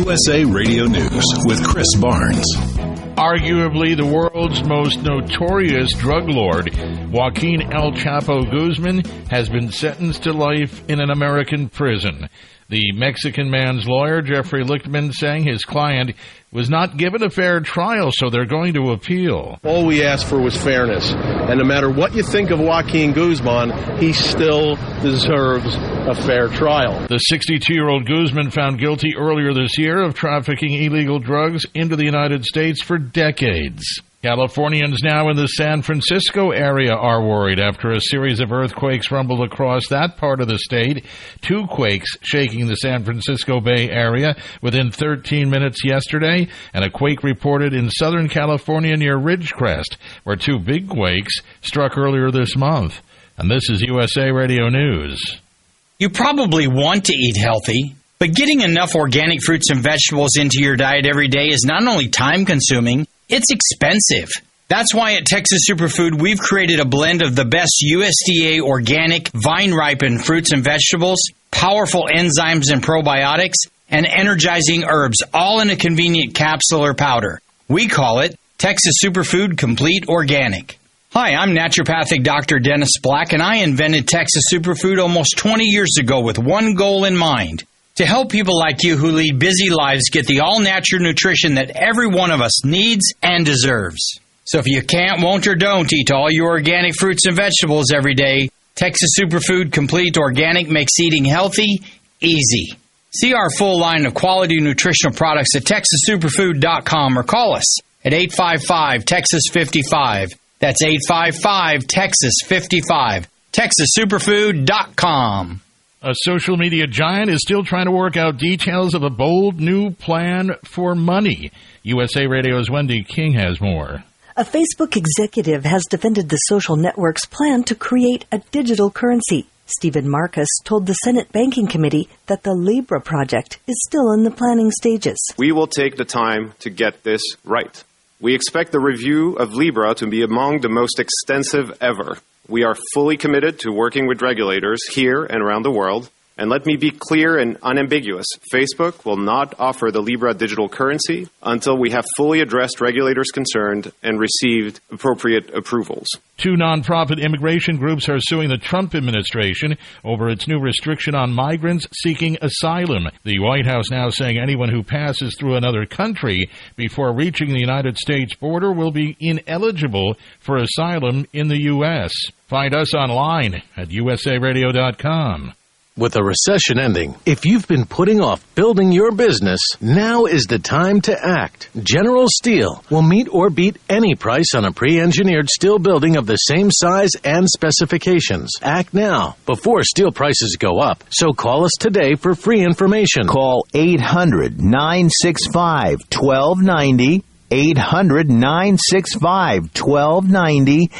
USA Radio News with Chris Barnes. Arguably the world's most notorious drug lord, Joaquin El Chapo Guzman, has been sentenced to life in an American prison. The Mexican man's lawyer, Jeffrey Lichtman, saying his client was not given a fair trial, so they're going to appeal. All we asked for was fairness. And no matter what you think of Joaquin Guzman, he still deserves a fair trial. The 62-year-old Guzman found guilty earlier this year of trafficking illegal drugs into the United States for decades. Californians now in the San Francisco area are worried after a series of earthquakes rumbled across that part of the state. 2 quakes shaking the San Francisco Bay Area within 13 minutes yesterday, and a quake reported in Southern California near Ridgecrest, where 2 big quakes struck earlier this month. And this is USA Radio News. You probably want to eat healthy, but getting enough organic fruits and vegetables into your diet every day is not only time-consuming, it's expensive. That's why at Texas Superfood, we've created a blend of the best USDA organic, vine-ripened fruits and vegetables, powerful enzymes and probiotics, and energizing herbs, all in a convenient capsule or powder. We call it Texas Superfood Complete Organic. Hi, I'm naturopathic Dr. Dennis Black, and I invented Texas Superfood almost 20 years ago with one goal in mind: to help people like you who lead busy lives get the all-natural nutrition that every one of us needs and deserves. So if you can't, won't, or don't eat all your organic fruits and vegetables every day, Texas Superfood Complete Organic makes eating healthy easy. See our full line of quality nutritional products at TexasSuperfood.com or call us at 855-TEXAS-55. That's 855-TEXAS-55. TexasSuperfood.com. A social media giant is still trying to work out details of a bold new plan for money. USA Radio's Wendy King has more. A Facebook executive has defended the social network's plan to create a digital currency. Stephen Marcus told the Senate Banking Committee that the Libra project is still in the planning stages. We will take the time to get this right. We expect the review of Libra to be among the most extensive ever. We are fully committed to working with regulators here and around the world. And let me be clear and unambiguous. Facebook will not offer the Libra digital currency until we have fully addressed regulators concerned and received appropriate approvals. 2 nonprofit immigration groups are suing the Trump administration over its new restriction on migrants seeking asylum. The White House now saying anyone who passes through another country before reaching the United States border will be ineligible for asylum in the U.S. Find us online at usaradio.com. With a recession ending, if you've been putting off building your business, now is the time to act. General Steel will meet or beat any price on a pre-engineered steel building of the same size and specifications. Act now, before steel prices go up. So call us today for free information. Call 800-965-1290. 800-965-1290,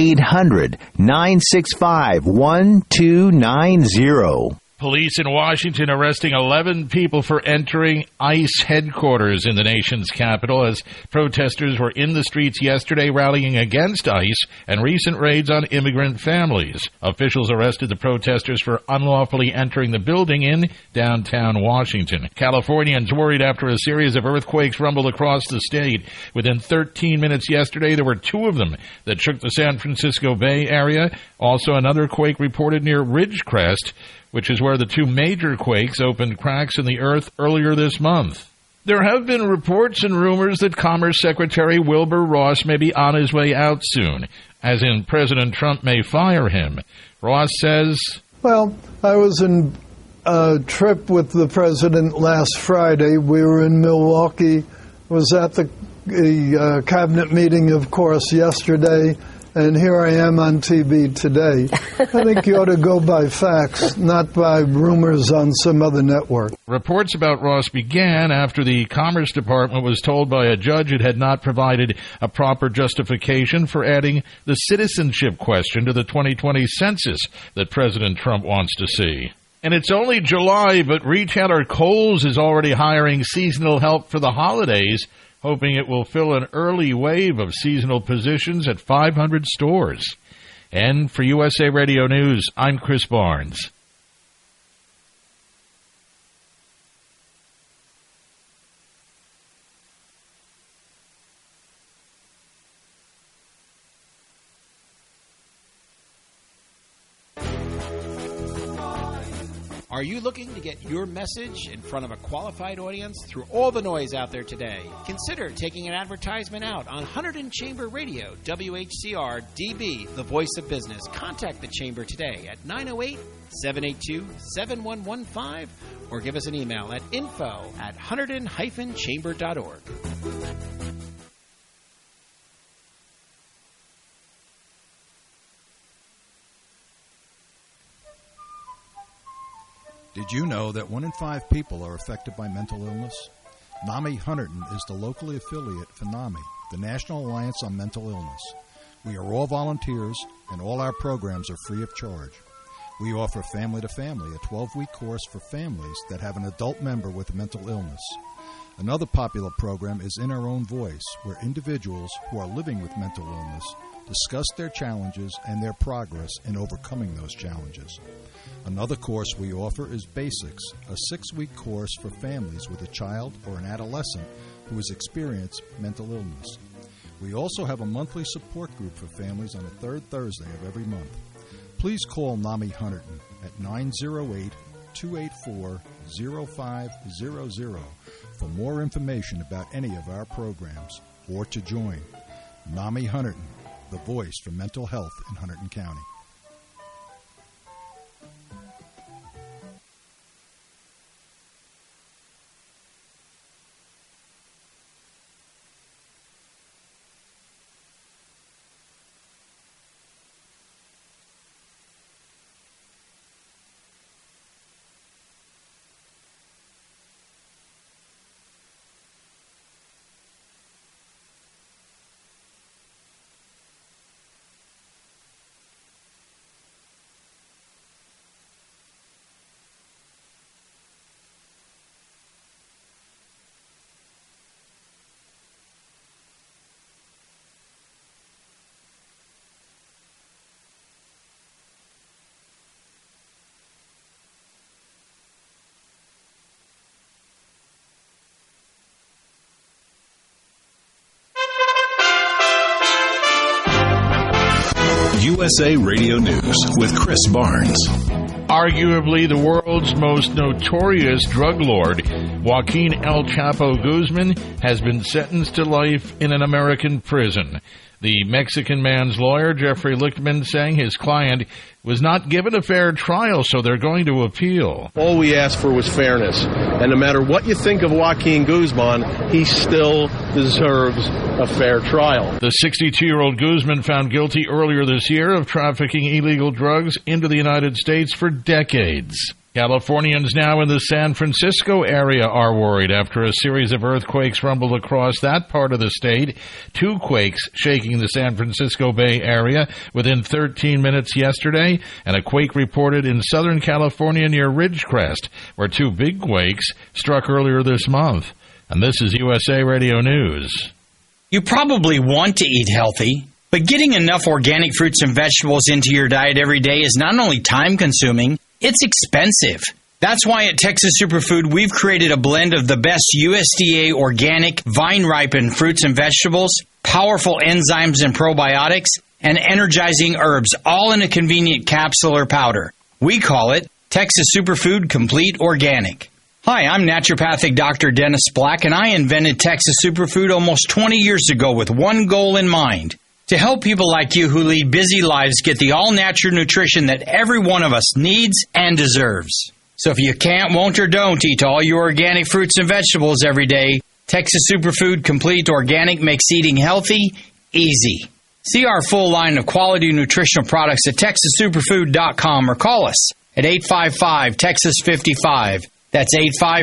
800-965-1290. Police in Washington arresting 11 people for entering ICE headquarters in the nation's capital as protesters were in the streets yesterday rallying against ICE and recent raids on immigrant families. Officials arrested the protesters for unlawfully entering the building in downtown Washington. Californians worried after a series of earthquakes rumbled across the state. Within 13 minutes yesterday, there were 2 of them that shook the San Francisco Bay Area. Also, another quake reported near Ridgecrest, which is where the 2 major quakes opened cracks in the earth earlier this month. There have been reports and rumors that Commerce Secretary Wilbur Ross may be on his way out soon, as in President Trump may fire him. Ross says, Well, I was in a trip with the president last Friday. We were in Milwaukee, was at the cabinet meeting, of course, yesterday. And here I am on TV today. I think you ought to go by facts, not by rumors on some other network. Reports about Ross began after the Commerce Department was told by a judge it had not provided a proper justification for adding the citizenship question to the 2020 census that President Trump wants to see. And it's only July, but retailer Kohl's is already hiring seasonal help for the holidays, hoping it will fill an early wave of seasonal positions at 500 stores. And for USA Radio News, I'm Chris Barnes. Are you looking to get your message in front of a qualified audience through all the noise out there today? Consider taking an advertisement out on Hunterdon Chamber Radio, WHCR DB, the voice of business. Contact the Chamber today at 908-782-7115 or give us an email at info@hunterdon-chamber.org. Did you know that 1 in 5 people are affected by mental illness? NAMI Hunterdon is the locally affiliate for NAMI, the National Alliance on Mental Illness. We are all volunteers, and all our programs are free of charge. We offer Family to Family, a 12-week course for families that have an adult member with mental illness. Another popular program is In Our Own Voice, where individuals who are living with mental illness discuss their challenges and their progress in overcoming those challenges. Another course we offer is Basics, a 6-week course for families with a child or an adolescent who has experienced mental illness. We also have a monthly support group for families on the third Thursday of every month. Please call NAMI Hunterdon at 908-284-0500 for more information about any of our programs or to join. NAMI Hunterdon, the voice for mental health in Hunterdon County. USA Radio News with Chris Barnes. Arguably the world's most notorious drug lord, Joaquin El Chapo Guzman, has been sentenced to life in an American prison. The Mexican man's lawyer, Jeffrey Lichtman, saying his client was not given a fair trial, so they're going to appeal. All we asked for was fairness. And no matter what you think of Joaquin Guzman, he still deserves a fair trial. The 62-year-old Guzman found guilty earlier this year of trafficking illegal drugs into the United States for decades. Californians now in the San Francisco area are worried after a series of earthquakes rumbled across that part of the state. 2 quakes shaking the San Francisco Bay Area within 13 minutes yesterday, and a quake reported in Southern California near Ridgecrest, where 2 big quakes struck earlier this month. And this is USA Radio News. You probably want to eat healthy, but getting enough organic fruits and vegetables into your diet every day is not only time-consuming, it's expensive. That's why at Texas Superfood, we've created a blend of the best USDA organic, vine-ripened fruits and vegetables, powerful enzymes and probiotics, and energizing herbs, all in a convenient capsule or powder. We call it Texas Superfood Complete Organic. Hi, I'm naturopathic Dr. Dennis Black, and I invented Texas Superfood almost 20 years ago with one goal in mind: to help people like you who lead busy lives get the all-natural nutrition that every one of us needs and deserves. So if you can't, won't, or don't eat all your organic fruits and vegetables every day, Texas Superfood Complete Organic makes eating healthy easy. See our full line of quality nutritional products at TexasSuperfood.com or call us at 855-TEXAS-55. That's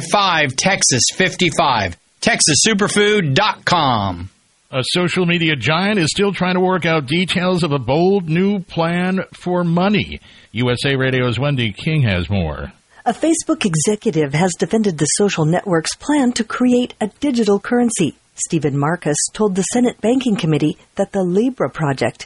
855-TEXAS-55. TexasSuperfood.com. A social media giant is still trying to work out details of a bold new plan for money. USA Radio's Wendy King has more. A Facebook executive has defended the social network's plan to create a digital currency. Stephen Marcus told the Senate Banking Committee that the Libra project.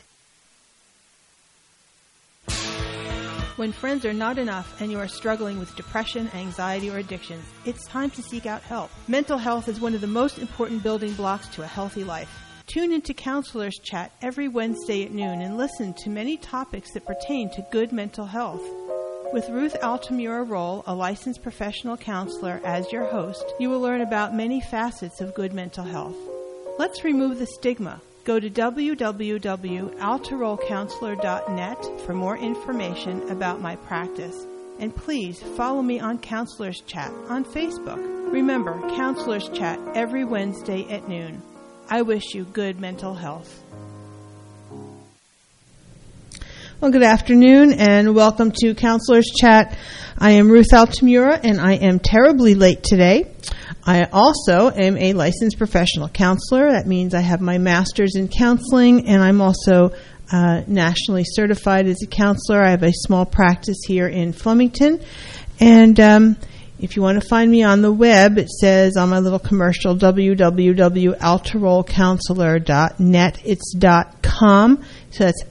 When friends are not enough and you are struggling with depression, anxiety, or addiction, it's time to seek out help. Mental health is one of the most important building blocks to a healthy life. Tune into Counselors Chat every Wednesday at noon and listen to many topics that pertain to good mental health. With Ruth Altamura Roll, a licensed professional counselor, as your host, you will learn about many facets of good mental health. Let's remove the stigma. Go to www.altarollcounselor.net for more information about my practice. And please follow me on Counselors Chat on Facebook. Remember, Counselors Chat every Wednesday at noon. I wish you good mental health. Well, good afternoon and welcome to Counselors Chat. I am Ruth Altamura and I am terribly late today. I also am a licensed professional counselor. That means I have my master's in counseling and I'm also nationally certified as a counselor. I have a small practice here in Flemington. And if you want to find me on the web, it says on my little commercial, www.altarollcounselor.net. It's .com. So that's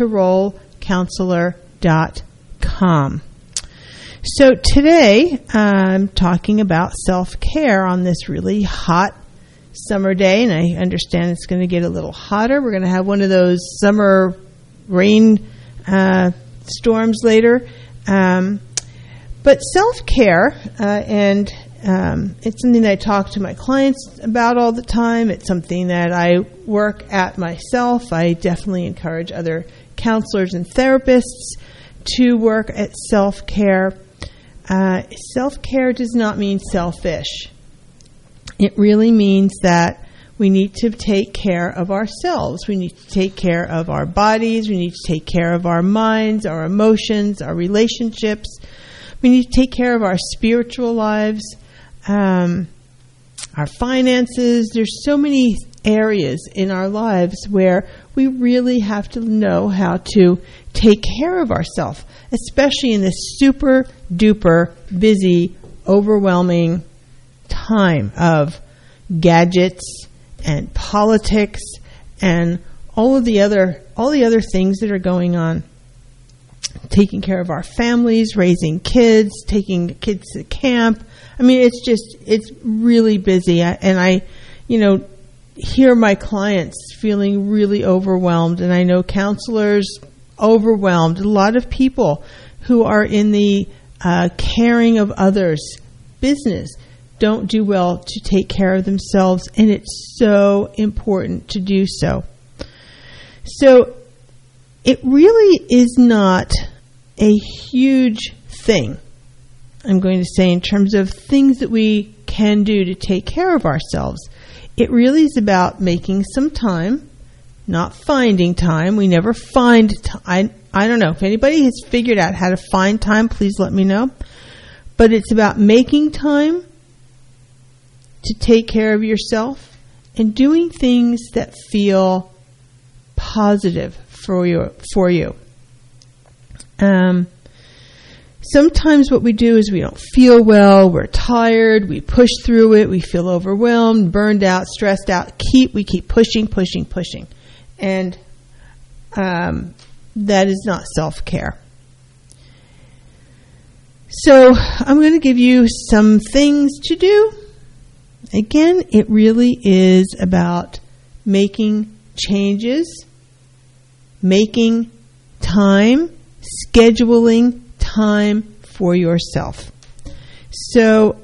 altarollcounselor.com. So today I'm talking about self-care on this really hot summer day, and I understand it's going to get a little hotter. We're going to have one of those summer rain storms later. But self-care, and it's something that I talk to my clients about all the time. It's something that I work at myself. I definitely encourage other counselors and therapists to work at self-care. Self-care does not mean selfish. It really means that we need to take care of ourselves. We need to take care of our bodies. We need to take care of our minds, our emotions, our relationships. We need to take care of our spiritual lives, our finances. There's so many areas in our lives where we really have to know how to take care of ourselves, especially in this super duper busy, overwhelming time of gadgets and politics and all the other things that are going on. Taking care of our families, raising kids, taking kids to camp. I mean, it's really busy. I hear my clients feeling really overwhelmed, and I know counselors overwhelmed. A lot of people who are in the caring of others business don't do well to take care of themselves, and it's so important to do so. So it really is not a huge thing, I'm going to say, in terms of things that we can do to take care of ourselves. It really is about making some time, not finding time. We never find time. I don't know. If anybody has figured out how to find time, please let me know. But it's about making time to take care of yourself and doing things that feel positive for you. Sometimes what we do is we don't feel well, we're tired, we push through it, we feel overwhelmed, burned out, stressed out. We keep pushing. And that is not self-care. So I'm going to give you some things to do. Again, it really is about making changes, making time, scheduling time for yourself. So,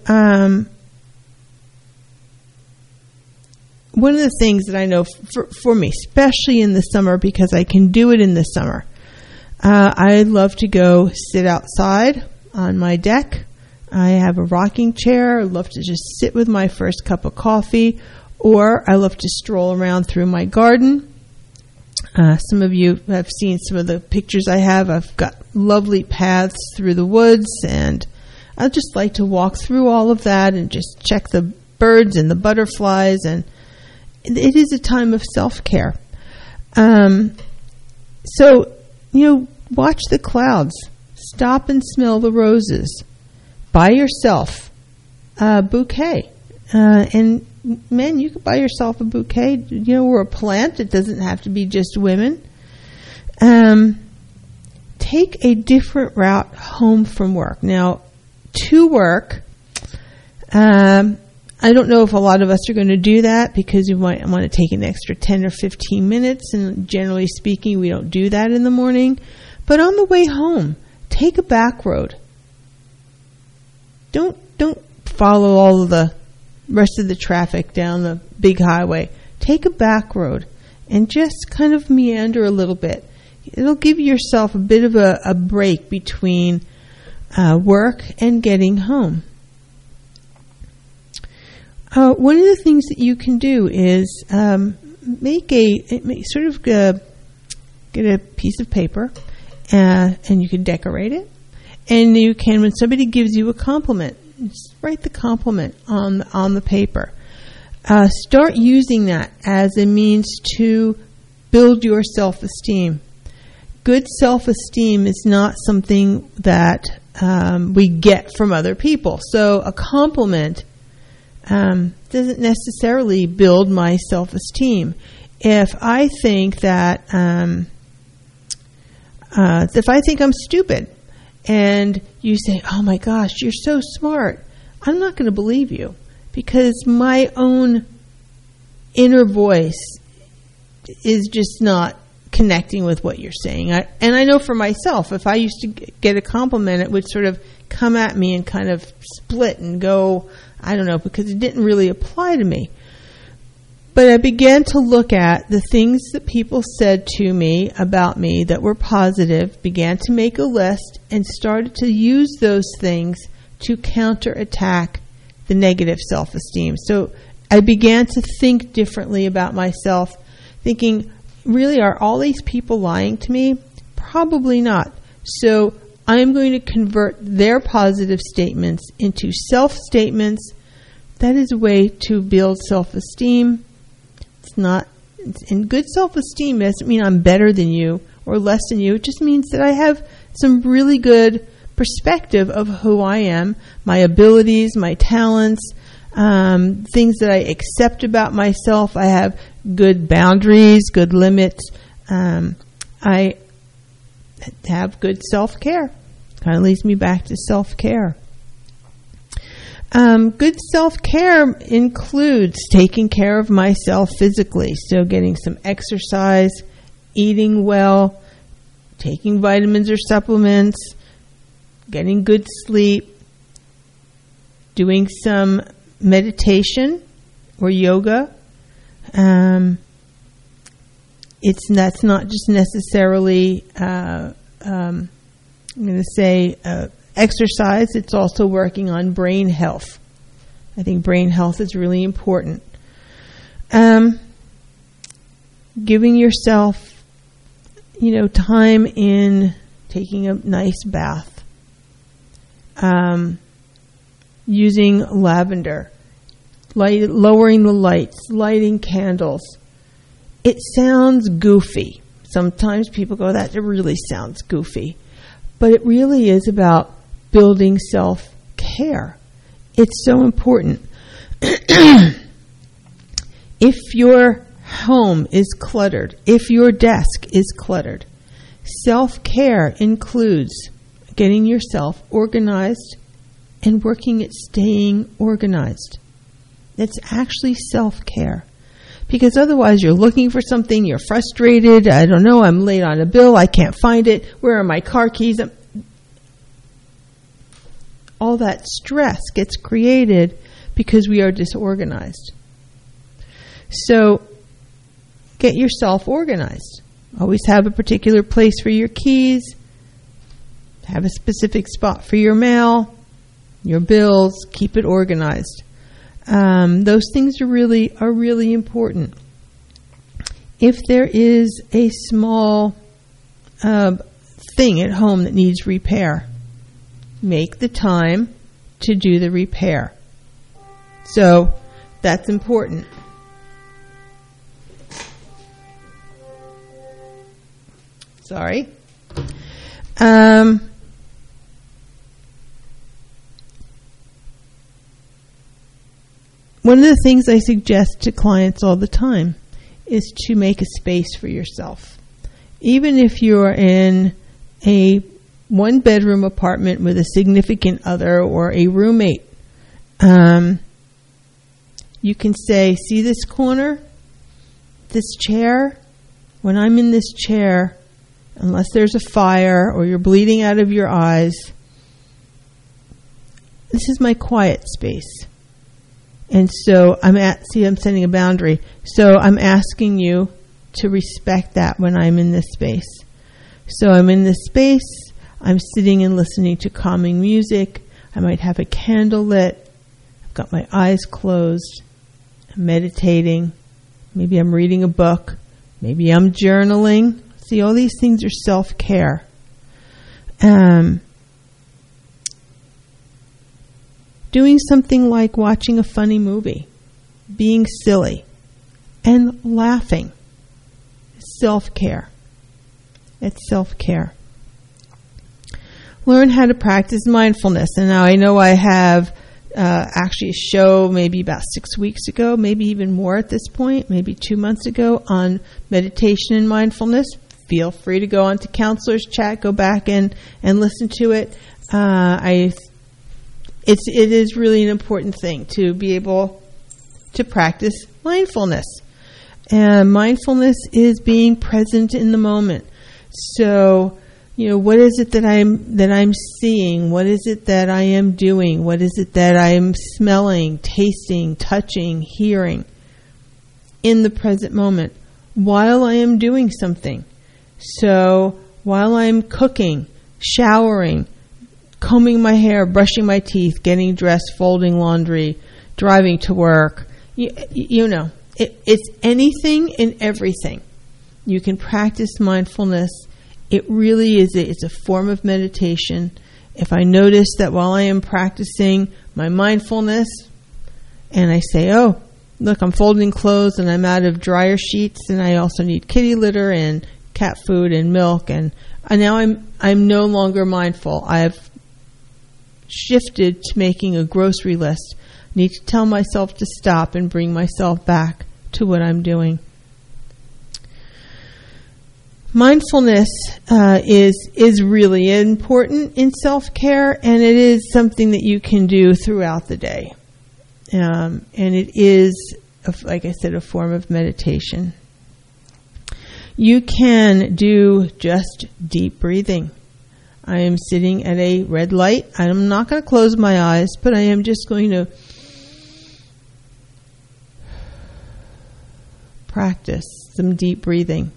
one of the things that I know for me, especially in the summer, because I can do it in the summer, I love to go sit outside on my deck. I have a rocking chair. I love to just sit with my first cup of coffee, or I love to stroll around through my garden. Some of you have seen some of the pictures I have. I've got lovely paths through the woods, and I just like to walk through all of that and just check the birds and the butterflies, and it is a time of self-care. So, watch the clouds. Stop and smell the roses. Buy yourself a bouquet. And men, you can buy yourself a bouquet, or a plant. It doesn't have to be just women. Take a different route home from work. Now, to work, I don't know if a lot of us are going to do that because we might want to take an extra 10 or 15 minutes, and generally speaking, we don't do that in the morning. But on the way home, take a back road. Don't follow all of the rest of the traffic down the big highway. Take a back road and just kind of meander a little bit. It'll give yourself a bit of a break between work and getting home. One of the things that you can do is get a piece of paper and you can decorate it. And you can, when somebody gives you a compliment, just write the compliment on the paper. Start using that as a means to build your self-esteem. Good self-esteem is not something that we get from other people. So a compliment doesn't necessarily build my self-esteem. If I think that, if I think I'm stupid, and you say, "Oh my gosh, you're so smart," I'm not going to believe you, because my own inner voice is just not connecting with what you're saying. And I know for myself, if I used to get a compliment, it would sort of come at me and kind of split and go, I don't know, because it didn't really apply to me. But I began to look at the things that people said to me about me that were positive, began to make a list, and started to use those things to counterattack the negative self-esteem. So I began to think differently about myself, thinking, really, are all these people lying to me? Probably not. So I'm going to convert their positive statements into self-statements. That is a way to build self-esteem. And good self-esteem doesn't mean I'm better than you or less than you. It just means that I have some really good perspective of who I am, my abilities, my talents, things that I accept about myself. I have good boundaries, good limits. I have good self-care. Kind of leads me back to self-care. Good self-care includes taking care of myself physically, so getting some exercise, eating well, taking vitamins or supplements, getting good sleep, doing some meditation or yoga. That's not just necessarily, I'm going to say, exercise. It's also working on brain health. I think brain health is really important. Giving yourself, time in taking a nice bath. Using lavender. Lowering the lights. Lighting candles. It sounds goofy. Sometimes people go, that really sounds goofy. But it really is about building self-care. It's so important. If your home is cluttered, if your desk is cluttered, self-care includes getting yourself organized and working at staying organized. It's actually self-care. Because otherwise you're looking for something, you're frustrated, I don't know, I'm late on a bill, I can't find it, where are my car keys? All that stress gets created because we are disorganized. So get yourself organized. Always have a particular place for your keys, have a specific spot for your mail, your bills, keep it organized. Those things are really important. If there is a small thing at home that needs repair, make the time to do the repair. So that's important. Sorry. One of the things I suggest to clients all the time is to make a space for yourself. Even if you're in a one-bedroom apartment with a significant other or a roommate, you can say, see this corner, this chair? When I'm in this chair, unless there's a fire or you're bleeding out of your eyes, this is my quiet space. And so I'm setting a boundary. So I'm asking you to respect that when I'm in this space. So I'm in this space, I'm sitting and listening to calming music. I might have a candle lit. I've got my eyes closed. I'm meditating. Maybe I'm reading a book. Maybe I'm journaling. See, all these things are self-care. Doing something like watching a funny movie, being silly, and laughing. Self-care. It's self-care. Learn how to practice mindfulness. And now I know I have actually a show maybe about 6 weeks ago, maybe even more at this point, maybe 2 months ago, on meditation and mindfulness. Feel free to go onto Counselor's Chat, go back and listen to it. It is really an important thing to be able to practice mindfulness. And mindfulness is being present in the moment. So, what is it that I'm seeing? What is it that I am doing? What is it that I am smelling, tasting, touching, hearing in the present moment while I am doing something? So, while I'm cooking, showering, combing my hair, brushing my teeth, getting dressed, folding laundry, driving to work, it's anything and everything. You can practice mindfulness. It really is it's a form of meditation. If I notice that while I am practicing my mindfulness and I say, oh, look, I'm folding clothes and I'm out of dryer sheets and I also need kitty litter and cat food and milk, and now I'm no longer mindful. I've shifted to making a grocery list. I need to tell myself to stop and bring myself back to what I'm doing. Mindfulness is really important in self-care, and it is something that you can do throughout the day. And it is, like I said, a form of meditation. You can do just deep breathing. I am sitting at a red light. I'm not going to close my eyes, but I am just going to practice some deep breathing.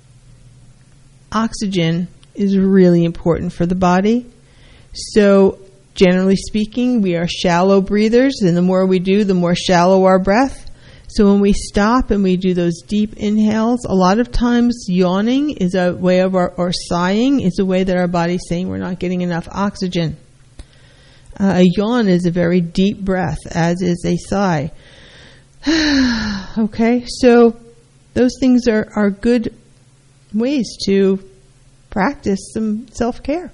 Oxygen is really important for the body. So, generally speaking, we are shallow breathers, and the more we do, the more shallow our breath. So when we stop and we do those deep inhales, a lot of times yawning is a way of or sighing is a way that our body's saying we're not getting enough oxygen. A yawn is a very deep breath, as is a sigh. Okay, so those things are good ways to practice some self-care.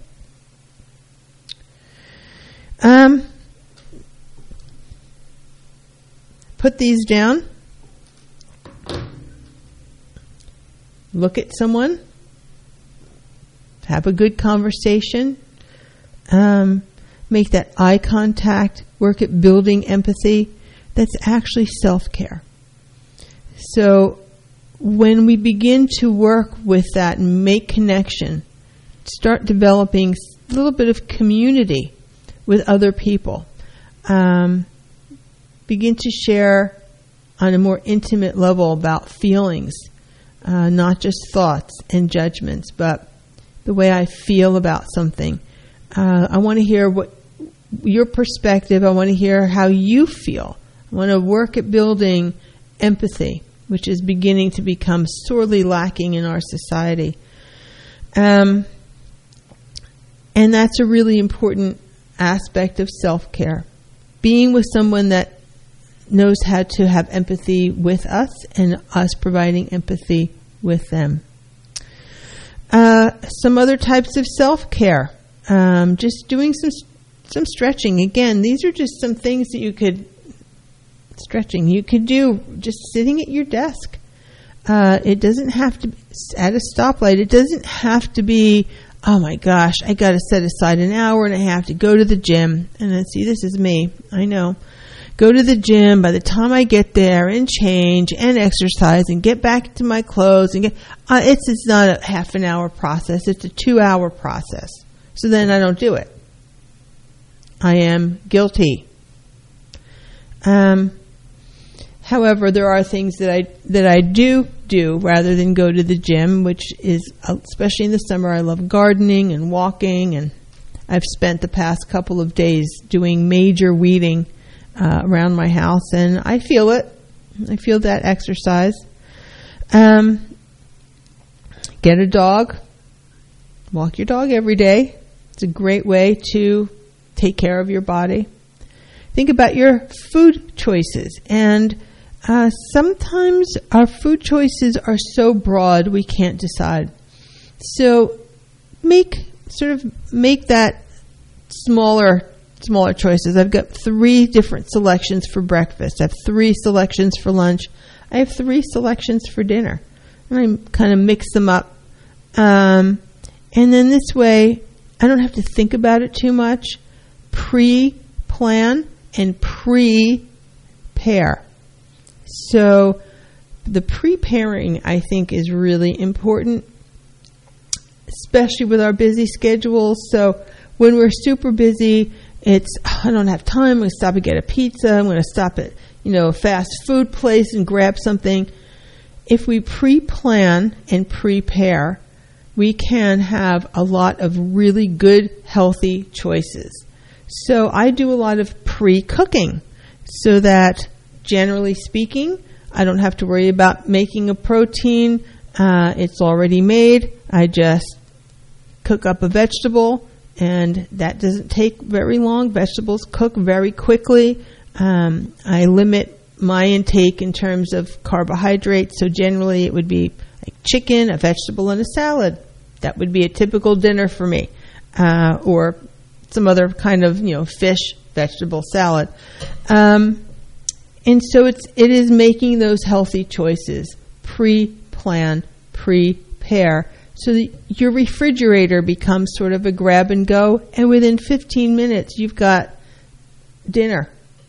Put these down. Look at someone. Have a good conversation. Make that eye contact. Work at building empathy. That's actually self-care. So when we begin to work with that and make connection, start developing a little bit of community with other people. Begin to share on a more intimate level about feelings, not just thoughts and judgments, but the way I feel about something. I want to hear what your perspective. I want to hear how you feel. I want to work at building empathy, which is beginning to become sorely lacking in our society. And that's a really important aspect of self-care. Being with someone that knows how to have empathy with us and us providing empathy with them. Some other types of self-care. Just doing some stretching. Again, these are just some things that you could do just sitting at your desk. It doesn't have to be at a stoplight. It doesn't have to be, oh my gosh, I got to set aside an hour and a half to go to the gym. And then see, this is me. I know. go to the gym. By the time I get there and change and exercise and get back into my clothes and it's not a half an hour process. It's a 2-hour process. So then I don't do it. I am guilty. However, there are things that I do rather than go to the gym, which is, especially in the summer, I love gardening and walking, and I've spent the past couple of days doing major weeding around my house, and I feel it. I feel that exercise. Get a dog. Walk your dog every day. It's a great way to take care of your body. Think about your food choices. And sometimes our food choices are so broad we can't decide. So make that smaller choices. I've got 3 different selections for breakfast. I have 3 selections for lunch. I have 3 selections for dinner. And I kind of mix them up. And then this way, I don't have to think about it too much. Pre-plan and prepare. So the preparing, I think, is really important, especially with our busy schedules. So when we're super busy, I don't have time. I'm going to stop and get a pizza. I'm going to stop at a fast food place and grab something. If we pre-plan and prepare, we can have a lot of really good, healthy choices. So I do a lot of pre-cooking so that, generally speaking, I don't have to worry about making a protein. It's already made. I just cook up a vegetable, and that doesn't take very long. Vegetables cook very quickly. I limit my intake in terms of carbohydrates, so generally it would be like chicken, a vegetable, and a salad. That would be a typical dinner for me, or some other kind of fish, vegetable salad. And so it is making those healthy choices. Pre-plan, prepare, so that your refrigerator becomes sort of a grab and go, and within 15 minutes you've got dinner.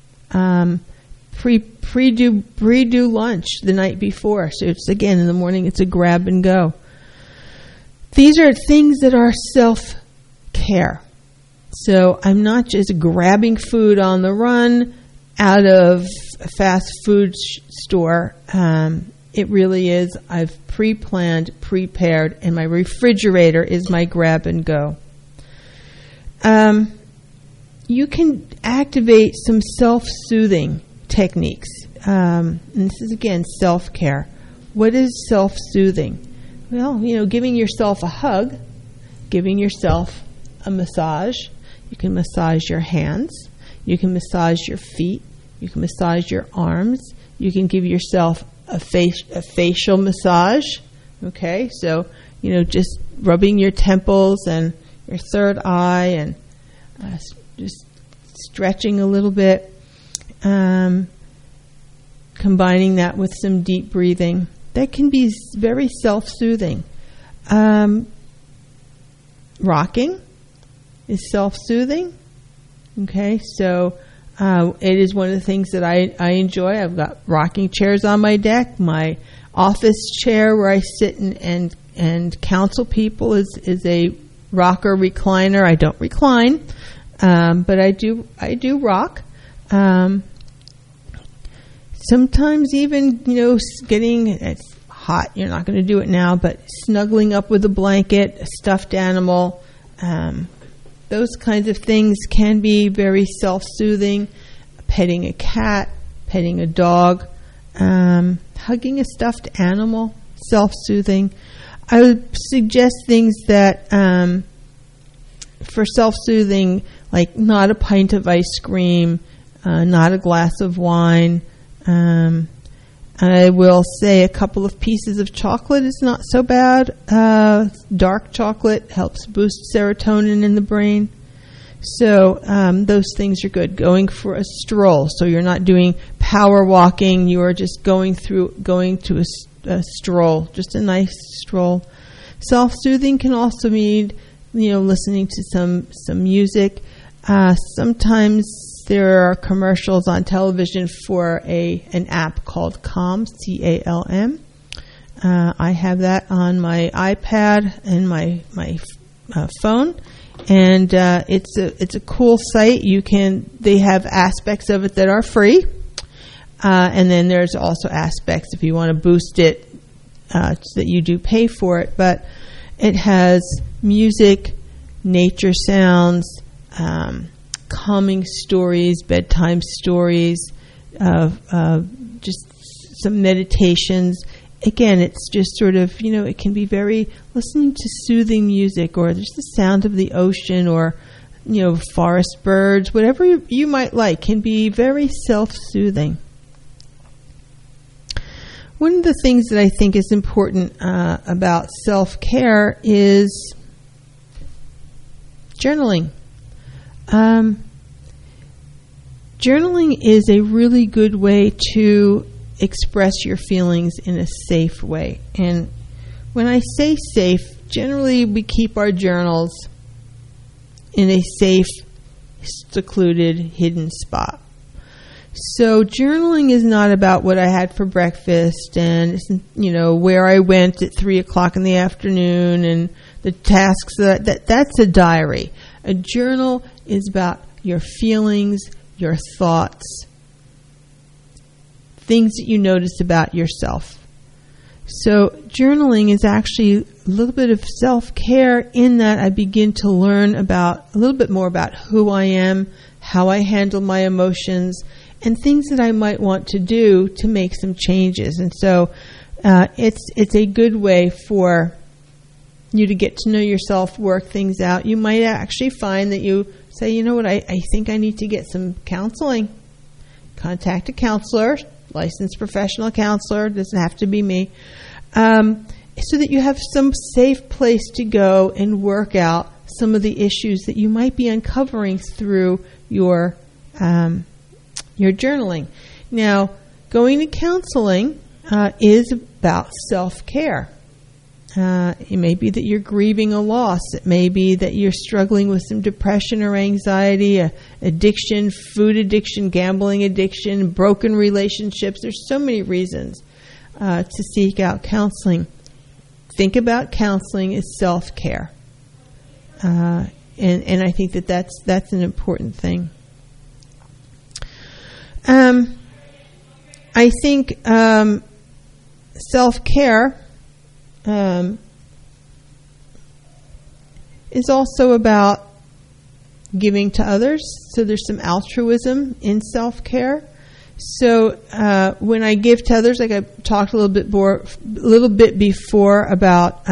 Pre-do lunch the night before, so it's again in the morning. It's a grab and go. These are things that are self-care. So I'm not just grabbing food on the run out of a fast food store. It really is, I've pre-planned, prepared, and my refrigerator is my grab and go. You can activate some self-soothing techniques. And this is, again, self-care. What is self-soothing? Well, giving yourself a hug, giving yourself a massage. You can massage your hands. You can massage your feet. You can massage your arms. You can give yourself a facial massage. Okay, so, just rubbing your temples and your third eye and just stretching a little bit. Combining that with some deep breathing. That can be very self-soothing. Rocking is self-soothing. Okay, so it is one of the things that I enjoy. I've got rocking chairs on my deck. My office chair where I sit and counsel people is a rocker recliner. I don't recline, but I do rock. Sometimes even, getting, it's hot, you're not going to do it now, but snuggling up with a blanket, a stuffed animal, those kinds of things can be very self-soothing. Petting a cat, petting a dog, hugging a stuffed animal, self-soothing. I would suggest things that, for self-soothing, like not a pint of ice cream, not a glass of wine. I will say a couple of pieces of chocolate is not so bad. Dark chocolate helps boost serotonin in the brain. So those things are good. Going for a stroll. So you're not doing power walking. You are just going to a stroll, just a nice stroll. Self-soothing can also mean, listening to some music. Sometimes There are commercials on television for an app called Calm, CALM. I have that on my iPad and my phone, and it's a cool site. They have aspects of it that are free, and then there's also aspects if you want to boost it so that you do pay for it. But it has music, nature sounds, calming stories, bedtime stories, just some meditations. Again, it's just sort of, it can be very listening to soothing music, or just the sound of the ocean, or, forest birds, whatever you might like, can be very self-soothing. One of the things that I think is important about self-care is journaling. Journaling is a really good way to express your feelings in a safe way. And when I say safe, generally we keep our journals in a safe, secluded, hidden spot. So journaling is not about what I had for breakfast and, where I went at 3 o'clock in the afternoon and the tasks that's a diary. A journal is about your feelings, your thoughts, things that you notice about yourself. So journaling is actually a little bit of self-care in that I begin to learn a little bit more about who I am, how I handle my emotions, and things that I might want to do to make some changes. And so it's a good way for you to get to know yourself, work things out. You might actually find that you say, you know what, I think I need to get some counseling. Contact a counselor, licensed professional counselor, doesn't have to be me, so that you have some safe place to go and work out some of the issues that you might be uncovering through your journaling. Now, going to counseling is about self-care. It may be that you're grieving a loss. It may be that you're struggling with some depression or anxiety, addiction, food addiction, gambling addiction, broken relationships. There's so many reasons to seek out counseling. Think about counseling as self-care. And I think that's an important thing. I think self-care is also about giving to others. So there's some altruism in self-care. So when I give to others, like I talked a little bit before about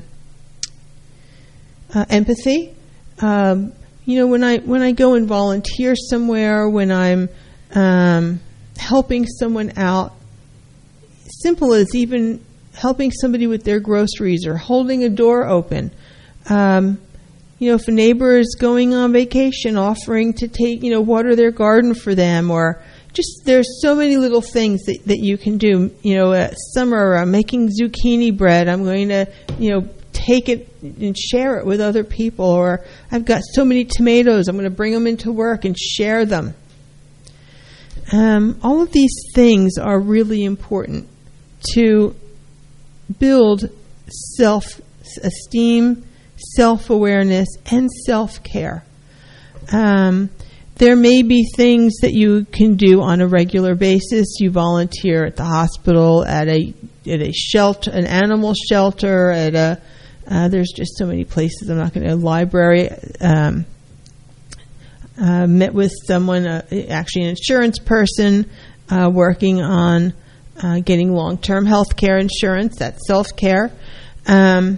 empathy. When I go and volunteer somewhere, when I'm helping someone out, simple as even helping somebody with their groceries or holding a door open. If a neighbor is going on vacation, offering to take, water their garden for them, or just there's so many little things that you can do. Summer, making zucchini bread. I'm going to, take it and share it with other people. Or I've got so many tomatoes. I'm going to bring them into work and share them. All of these things are really important to build self-esteem, self-awareness, and self-care. There may be things that you can do on a regular basis. You volunteer at the hospital, at a shelter, an animal shelter, there's just so many places. I'm not going to library. Met with someone, actually an insurance person, working on getting long-term health care insurance. That's self-care. And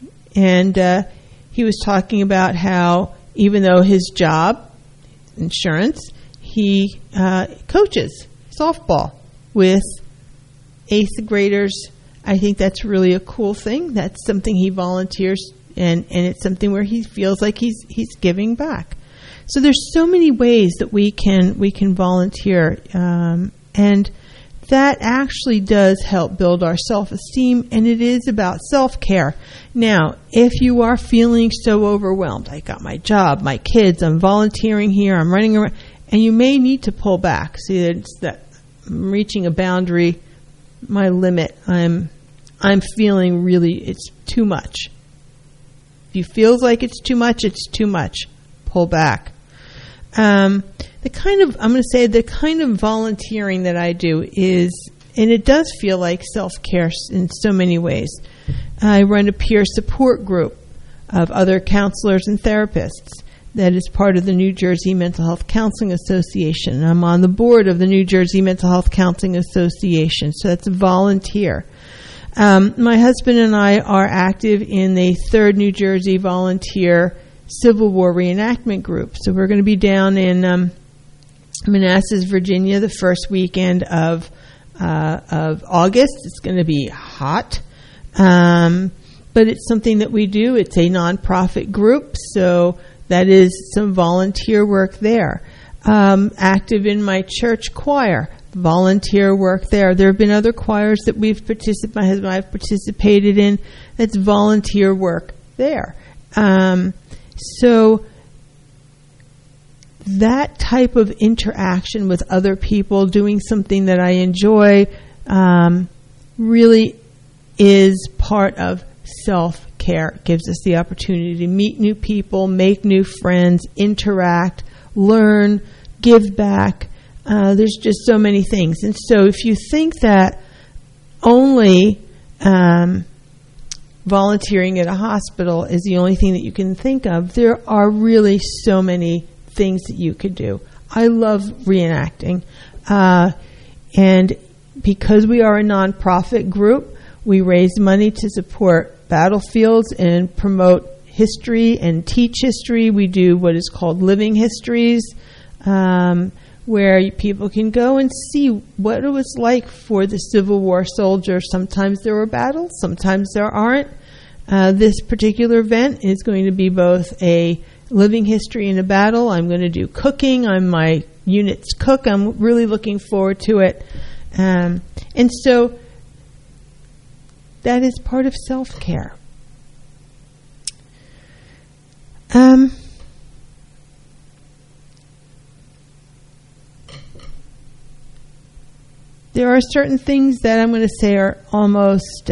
he was talking about how even though his job, insurance, he coaches softball with 8th graders. I think that's really a cool thing. That's something he volunteers, and it's something where he feels like he's giving back. So there's so many ways that we can volunteer, and that actually does help build our self-esteem, and it is about self-care. Now, if you are feeling so overwhelmed, I got my job, my kids, I'm volunteering here, I'm running around, And you may need to pull back. See, it's that I'm reaching a boundary, my limit. I'm feeling really, it's too much. If you feel like it's too much, it's too much. Pull back. I'm going to say the kind of volunteering that I do is, and it does feel like self-care in so many ways. I run a peer support group of other counselors and therapists that is part of the New Jersey Mental Health Counseling Association. I'm on the board of the New Jersey Mental Health Counseling Association, so that's a volunteer. My husband and I are active in the 3rd New Jersey Volunteer Civil War Reenactment Group. So we're going to be down in Manassas, Virginia, the first weekend of August. It's going to be hot, but it's something that we do. It's a nonprofit group, so that is some volunteer work there. Active in my church choir, volunteer work there. There have been other choirs that my husband and I have participated in. That's volunteer work there. So that type of interaction with other people, doing something that I enjoy, really is part of self-care. It gives us the opportunity to meet new people, make new friends, interact, learn, give back. There's just so many things. And so if you think that only volunteering at a hospital is the only thing that you can think of, there are really so many things that you could do. I love reenacting. And because we are a nonprofit group, we raise money to support battlefields and promote history and teach history. We do what is called living histories, where people can go and see what it was like for the Civil War soldier. Sometimes there were battles, sometimes there aren't. This particular event is going to be both a living history and a battle. I'm going to do cooking. I'm my unit's cook. I'm really looking forward to it. And so that is part of self-care. There are certain things that I'm going to say are almost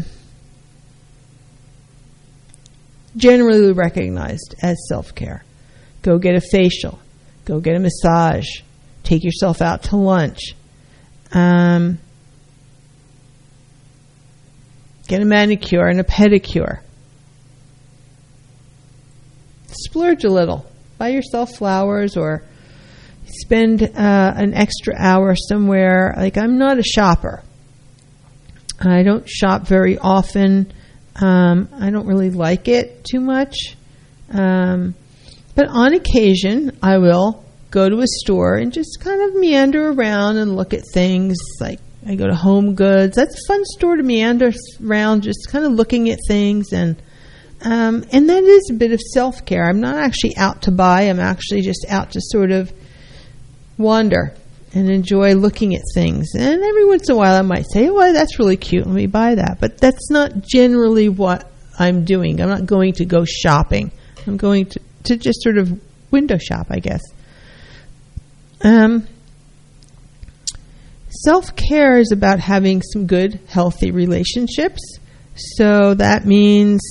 generally recognized as self-care. Go get a facial. Go get a massage. Take yourself out to lunch. Get a manicure and a pedicure. Splurge a little. Buy yourself flowers or spend an extra hour somewhere. Like, I'm not a shopper. I don't shop very often. I don't really like it too much. But on occasion, I will go to a store and just kind of meander around and look at things. Like, I go to Home Goods. That's a fun store to meander around, just kind of looking at things. And that is a bit of self-care. I'm not actually out to buy. I'm actually just out to sort of wander and enjoy looking at things. And every once in a while I might say, oh, that's really cute, let me buy that. But that's not generally what I'm doing. I'm not going to go shopping. I'm going to just sort of window shop, I guess. Self-care is about having some good, healthy relationships. So that means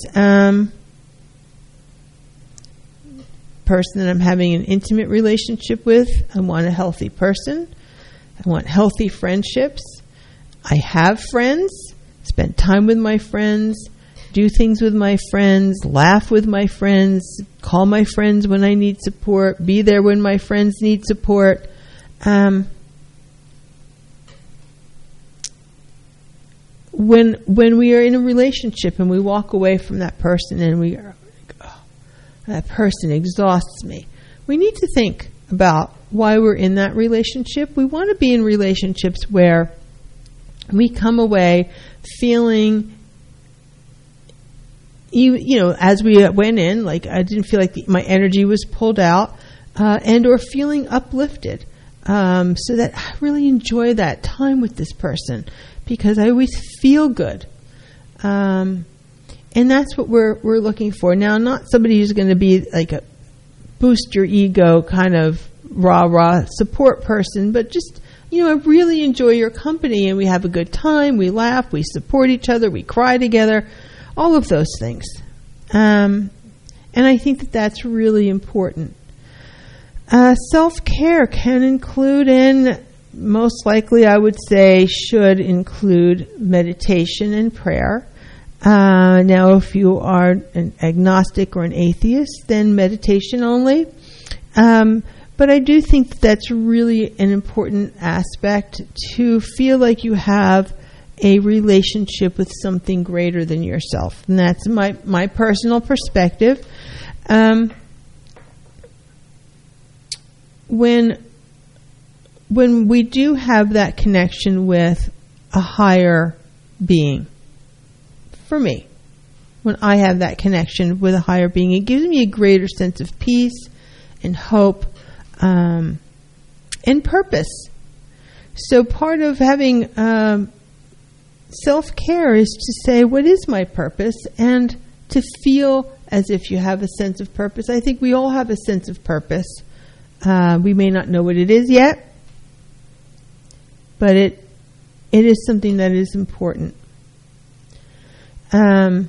person that I'm having an intimate relationship with, I want a healthy person. I want healthy friendships. I have friends, spend time with my friends, do things with my friends, laugh with my friends, call my friends when I need support, be there when my friends need support. When we are in a relationship and we walk away from that person and we are like, oh, that person exhausts me, we need to think about why we're in that relationship. We want to be in relationships where we come away feeling, as we went in, like I didn't feel like my energy was pulled out, and or feeling uplifted, so that I really enjoy that time with this person because I always feel good. And that's what we're looking for. Now, not somebody who's going to be like a boost your ego kind of rah-rah support person, but just, I really enjoy your company, and we have a good time, we laugh, we support each other, we cry together, all of those things. And I think that that's really important. Self-care can include, and most likely I would say should include, meditation and prayer. Now, if you are an agnostic or an atheist, then meditation only. But I do think that's really an important aspect, to feel like you have a relationship with something greater than yourself. And that's my personal perspective. When we do have that connection with a higher being, for me, when I have that connection with a higher being, it gives me a greater sense of peace and hope and purpose. So part of having self-care is to say, what is my purpose? And to feel as if you have a sense of purpose. I think we all have a sense of purpose. We may not know what it is yet, but it is something that is important. And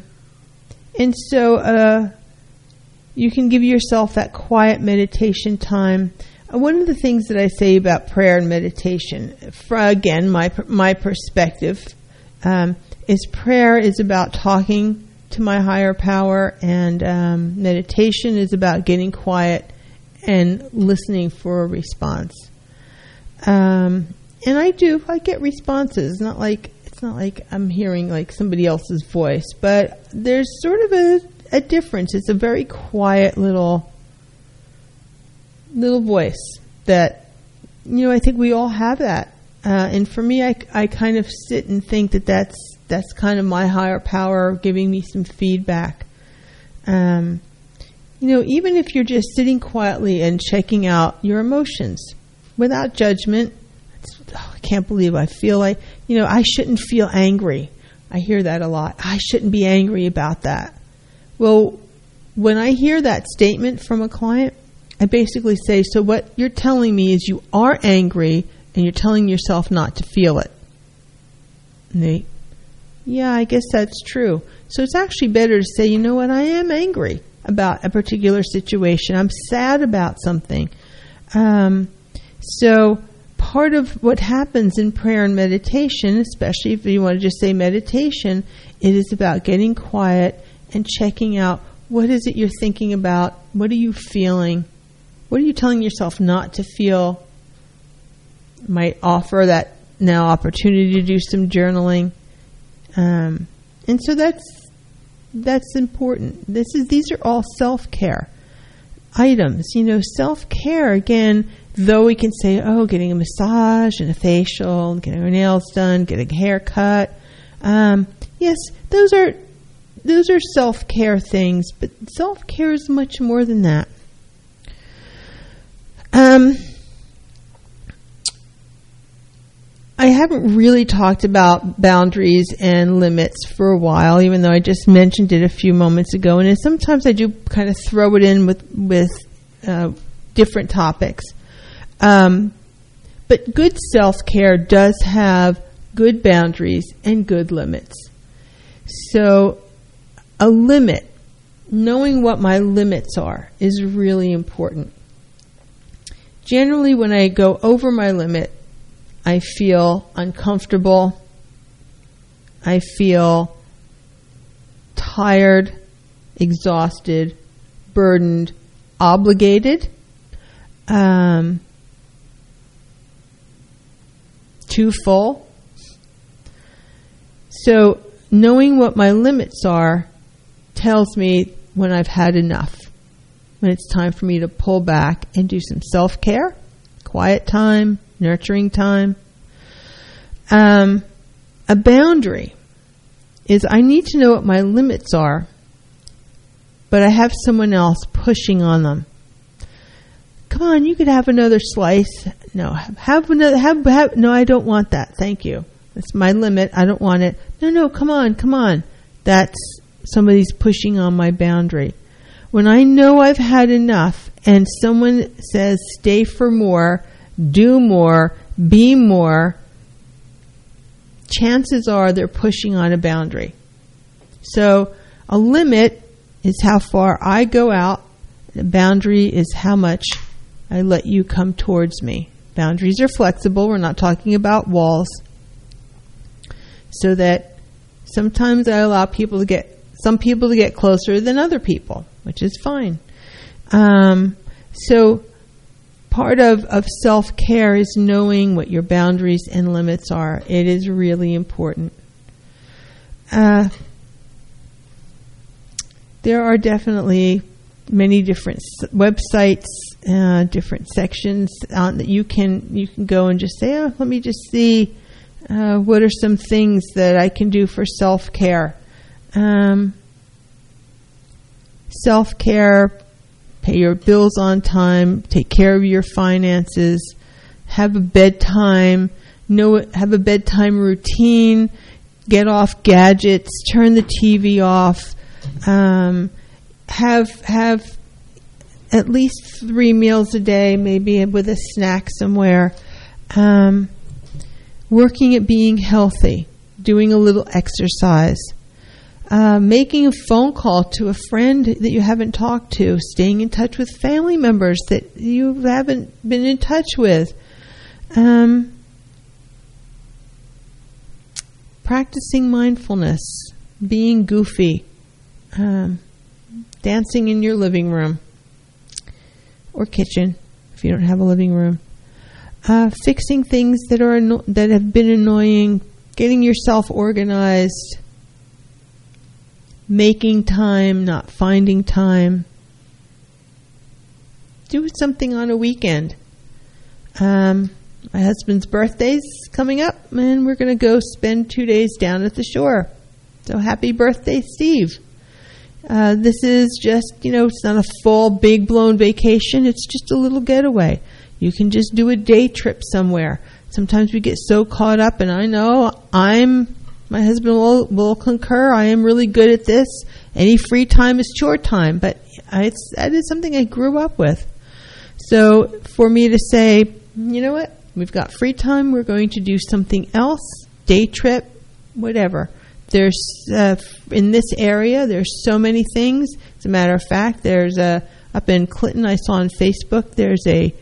so you can give yourself that quiet meditation time. One of the things that I say about prayer and meditation, again, my perspective, is prayer is about talking to my higher power, and meditation is about getting quiet and listening for a response. And I get responses. It's not like I'm hearing like somebody else's voice, but there's sort of a difference. It's a very quiet little voice that, I think we all have that. And for me, I kind of sit and think that's kind of my higher power giving me some feedback. Even if you're just sitting quietly and checking out your emotions without judgment. I can't believe I feel like, I shouldn't feel angry. I hear that a lot. I shouldn't be angry about that. Well, when I hear that statement from a client, I basically say, so what you're telling me is you are angry and you're telling yourself not to feel it. And they, yeah, I guess that's true. So it's actually better to say, I am angry about a particular situation. I'm sad about something. So part of what happens in prayer and meditation, especially if you want to just say meditation, it is about getting quiet and checking out, what is it you're thinking about? What are you feeling? What are you telling yourself not to feel? Might offer that now opportunity to do some journaling. And so that's important. These are all self-care items. Self-care, again, though we can say, getting a massage and a facial, getting our nails done, getting a haircut. Yes, those are self-care things, but self-care is much more than that. I haven't really talked about boundaries and limits for a while, even though I just mentioned it a few moments ago. And sometimes I do kind of throw it in with different topics. But good self-care does have good boundaries and good limits. So a limit, knowing what my limits are, is really important. Generally, when I go over my limit, I feel uncomfortable. I feel tired, exhausted, burdened, obligated, too full. So knowing what my limits are tells me when I've had enough, when it's time for me to pull back and do some self-care, quiet time, nurturing time. A boundary is I need to know what my limits are, but I have someone else pushing on them. Come on, you could have another slice. No, have another. No, I don't want that. Thank you. That's my limit. I don't want it. No, come on. That's somebody's pushing on my boundary. When I know I've had enough and someone says stay for more, do more, be more, chances are they're pushing on a boundary. So a limit is how far I go out. A boundary is how much I let you come towards me. Boundaries are flexible. We're not talking about walls. So that sometimes I allow some people to get closer than other people, which is fine. So part of self-care is knowing what your boundaries and limits are. It is really important. There are definitely many different websites, different sections that you can go and just say, let me just see what are some things that I can do for self-care. Self-care, pay your bills on time, take care of your finances, have a bedtime, have a bedtime routine, get off gadgets, turn the TV off, have at least 3 meals a day, maybe with a snack somewhere. Working at being healthy, doing a little exercise, making a phone call to a friend that you haven't talked to, staying in touch with family members that you haven't been in touch with, practicing mindfulness, being goofy, dancing in your living room or kitchen if you don't have a living room, fixing things that have been annoying, getting yourself organized, making time, not finding time. Do something on a weekend. My husband's birthday's coming up, and we're going to go spend 2 days down at the shore. So happy birthday, Steve. This is just, it's not a full, big-blown vacation. It's just a little getaway. You can just do a day trip somewhere. Sometimes we get so caught up, and I know my husband will concur, I am really good at this. Any free time is chore time, but that is something I grew up with. So for me to say, you know what, we've got free time, we're going to do something else, day trip, whatever. There's in this area, there's so many things. As a matter of fact, there's up in Clinton, I saw on Facebook, there's a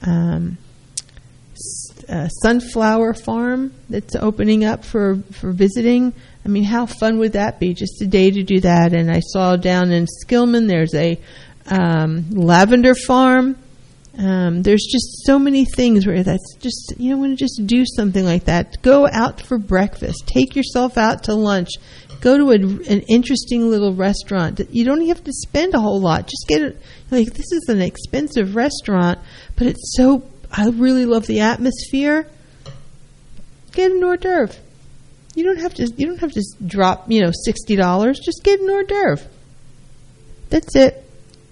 sunflower farm that's opening up for visiting. I mean, how fun would that be? Just a day to do that. And I saw down in Skillman there's a lavender farm. There's just so many things where that's just, want to just do something like that. Go out for breakfast. Take yourself out to lunch. Go to an interesting little restaurant. You don't have to spend a whole lot. Just get it. Like, this is an expensive restaurant, but it's so, I really love the atmosphere. Get an hors d'oeuvre. You don't have to drop, $60. Just get an hors d'oeuvre. That's it.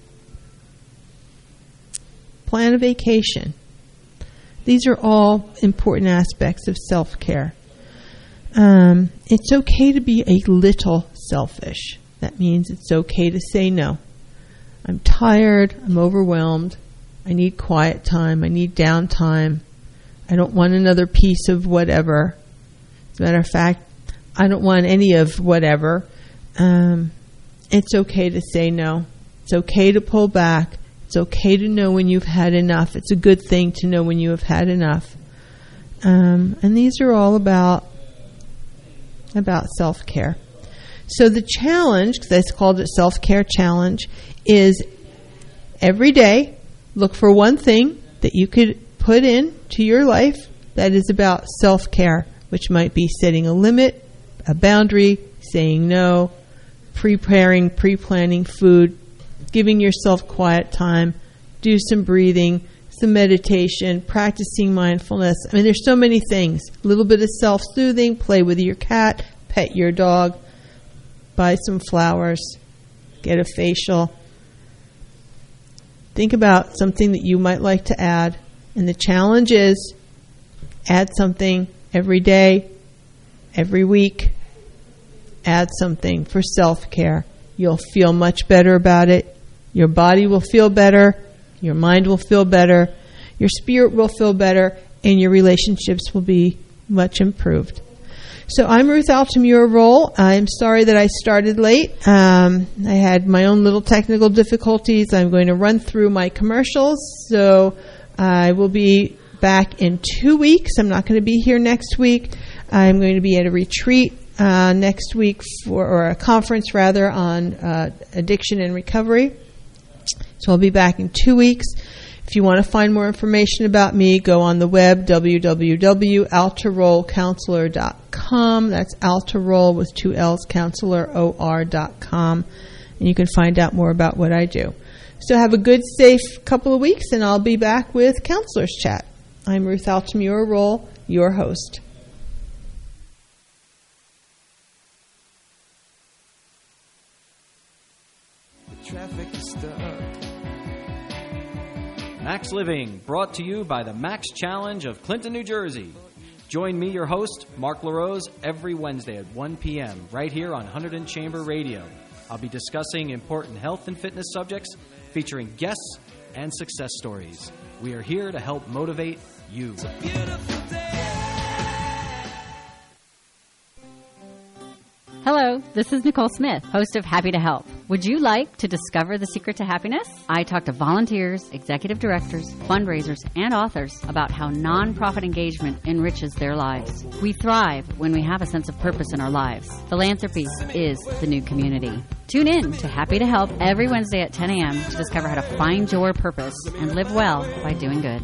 Plan a vacation. These are all important aspects of self-care. It's okay to be a little selfish. That means it's okay to say no. I'm tired. I'm overwhelmed. I need quiet time. I need downtime. I don't want another piece of whatever. As a matter of fact, I don't want any of whatever. It's okay to say no. It's okay to pull back. It's okay to know when you've had enough. It's a good thing to know when you have had enough. And these are all about self-care. So the challenge, because I called it self-care challenge, is every day look for one thing that you could put into your life that is about self-care, which might be setting a limit, a boundary, saying no, pre-planning food, giving yourself quiet time, do some breathing, some meditation, practicing mindfulness. I mean, there's so many things. A little bit of self-soothing, play with your cat, pet your dog, buy some flowers, get a facial. Think about something that you might like to add. And the challenge is add something every day, every week. Add something for self-care. You'll feel much better about it. Your body will feel better, your mind will feel better, your spirit will feel better, and your relationships will be much improved. So I'm Ruth Altamura-Roll. I'm sorry that I started late. I had my own little technical difficulties. I'm going to run through my commercials. So I will be back in 2 weeks. I'm not going to be here next week. I'm going to be at a retreat next week, or a conference rather, on addiction and recovery. So I'll be back in 2 weeks. If you want to find more information about me, go on the web, www.altarollcounselor.com. That's Altaroll with 2 L's, counselor.com. And you can find out more about what I do. So have a good, safe couple of weeks, and I'll be back with Counselor's Chat. I'm Ruth Altamura-Roll, your host. The traffic is stuck. Max Living, brought to you by the Max Challenge of Clinton, New Jersey. Join me, your host, Mark LaRose, every Wednesday at 1 p.m. right here on Hunterdon Chamber Radio. I'll be discussing important health and fitness subjects, featuring guests and success stories. We are here to help motivate you. It's a beautiful day. Hello, this is Nicole Smith, host of Happy to Help. Would you like to discover the secret to happiness? I talk to volunteers, executive directors, fundraisers, and authors about how nonprofit engagement enriches their lives. We thrive when we have a sense of purpose in our lives. Philanthropy is the new community. Tune in to Happy to Help every Wednesday at 10 a.m. to discover how to find your purpose and live well by doing good.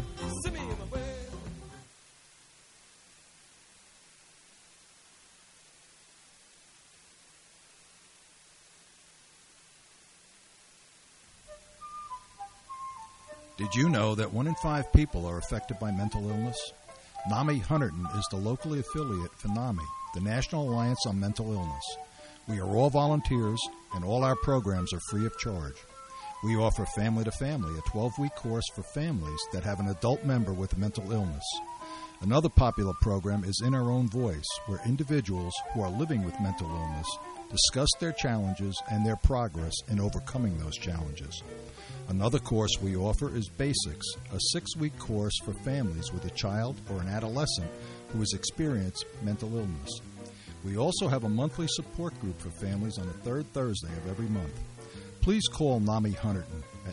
Did you know that 1 in 5 people are affected by mental illness? NAMI Hunterdon is the locally affiliate for NAMI, the National Alliance on Mental Illness. We are all volunteers, and all our programs are free of charge. We offer Family to Family, a 12-week course for families that have an adult member with mental illness. Another popular program is In Our Own Voice, where individuals who are living with mental illness discuss their challenges and their progress in overcoming those challenges. Another course we offer is Basics, a 6-week course for families with a child or an adolescent who has experienced mental illness. We also have a monthly support group for families on the third Thursday of every month. Please call NAMI Hunterdon at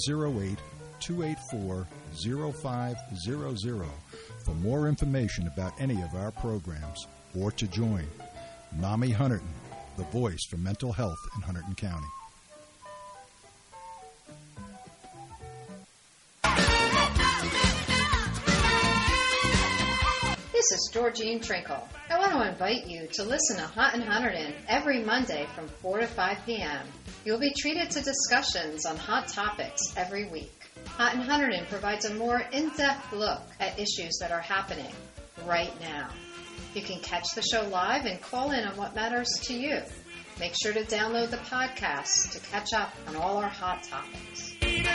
908-284-0500 for more information about any of our programs or to join. NAMI Hunterdon, the voice for mental health in Hunterdon County. This is Georgine Trinkle. I want to invite you to listen to Hunt in Hunterdon every Monday from 4 to 5 p.m. You'll be treated to discussions on hot topics every week. Hunt in Hunterdon provides a more in-depth look at issues that are happening right now. You can catch the show live and call in on what matters to you. Make sure to download the podcast to catch up on all our hot topics.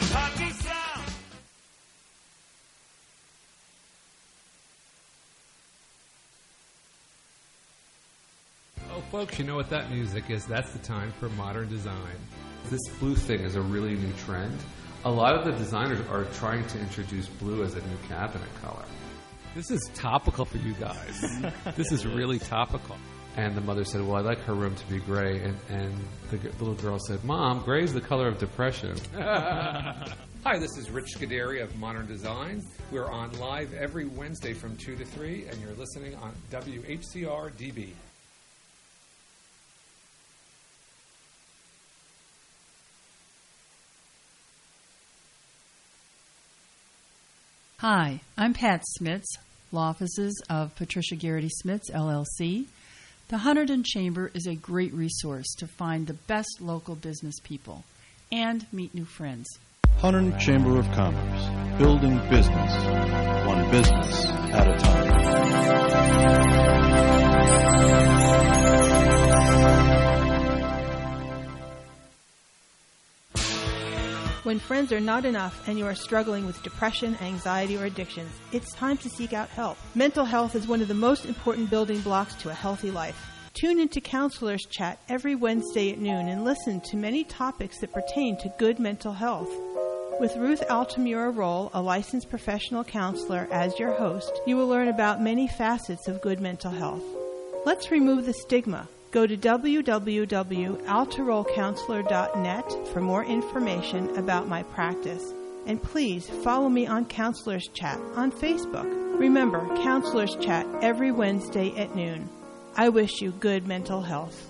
Oh, folks, you know what that music is. That's the time for modern design. This blue thing is a really new trend. A lot of the designers are trying to introduce blue as a new cabinet color. This is topical for you guys. This is really topical. And the mother said, well, I'd like her room to be gray. And the little girl said, Mom, gray is the color of depression. Hi, this is Rich Scuderi of Modern Design. We're on live every Wednesday from 2 to 3, and you're listening on WHCR DB. Hi, I'm Pat Smits, law offices of Patricia Garrity Smits, LLC. The Hunterdon Chamber is a great resource to find the best local business people and meet new friends. Hunterdon Chamber of Commerce, building business, one business at a time. When friends are not enough and you are struggling with depression, anxiety, or addictions, it's time to seek out help. Mental health is one of the most important building blocks to a healthy life. Tune into Counselors Chat every Wednesday at noon and listen to many topics that pertain to good mental health. With Ruth Altamura Roll, a licensed professional counselor, as your host, you will learn about many facets of good mental health. Let's remove the stigma. Go to www.altarollcounselor.net for more information about my practice. And please follow me on Counselors Chat on Facebook. Remember, Counselors Chat every Wednesday at noon. I wish you good mental health.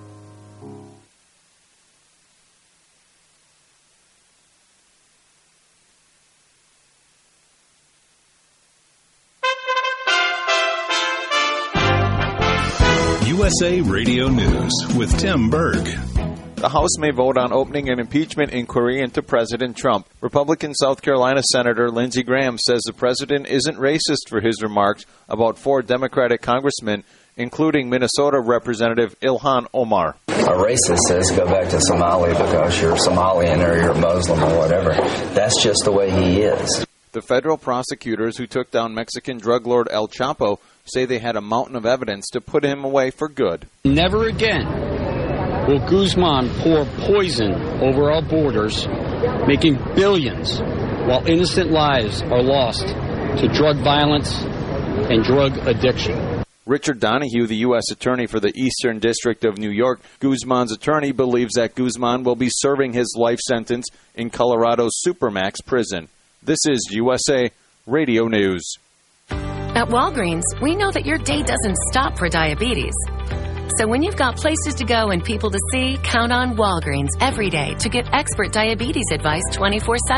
USA Radio News with Tim Berg. The House may vote on opening an impeachment inquiry into President Trump. Republican South Carolina Senator Lindsey Graham says the president isn't racist for his remarks about 4 Democratic congressmen, including Minnesota Representative Ilhan Omar. A racist says go back to Somalia because you're Somalian or you're Muslim or whatever. That's just the way he is. The federal prosecutors who took down Mexican drug lord El Chapo say they had a mountain of evidence to put him away for good. Never again will Guzman pour poison over our borders, making billions while innocent lives are lost to drug violence and drug addiction. Richard Donahue, the U.S. Attorney for the Eastern District of New York, Guzman's attorney, believes that Guzman will be serving his life sentence in Colorado's Supermax prison. This is USA Radio News. At Walgreens, we know that your day doesn't stop for diabetes. So when you've got places to go and people to see, count on Walgreens every day to get expert diabetes advice 24/7.